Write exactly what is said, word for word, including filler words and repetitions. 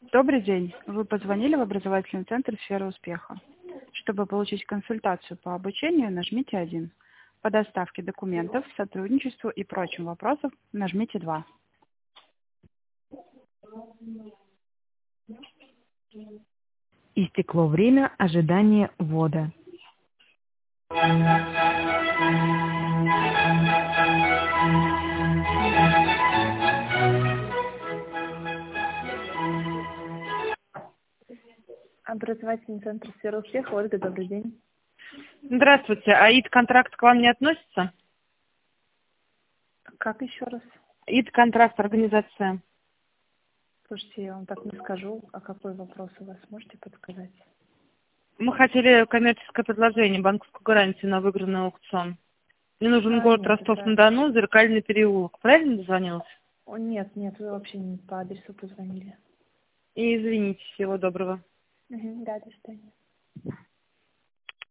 Добрый день. Вы позвонили в образовательный центр «Сфера успеха». Чтобы получить консультацию по обучению, нажмите один. По доставке документов, сотрудничеству и прочим вопросам нажмите два. Истекло время ожидания ввода. Образовательный центр «Сфера успеха». Ольга, добрый день. Здравствуйте. А ИД-контракт к вам не относится? Как еще раз? ИД-контракт, организация. Слушайте, я вам так не скажу. А какой вопрос у вас? Можете подсказать? Мы хотели коммерческое предложение, банковскую гарантию на выигранный аукцион. Мне нужен А, город нет, это... Ростов-на-Дону, Зеркальный переулок. Правильно дозвонилась? О, нет, нет, вы вообще не по адресу позвонили. И извините, всего доброго. Угу, да, до свидания.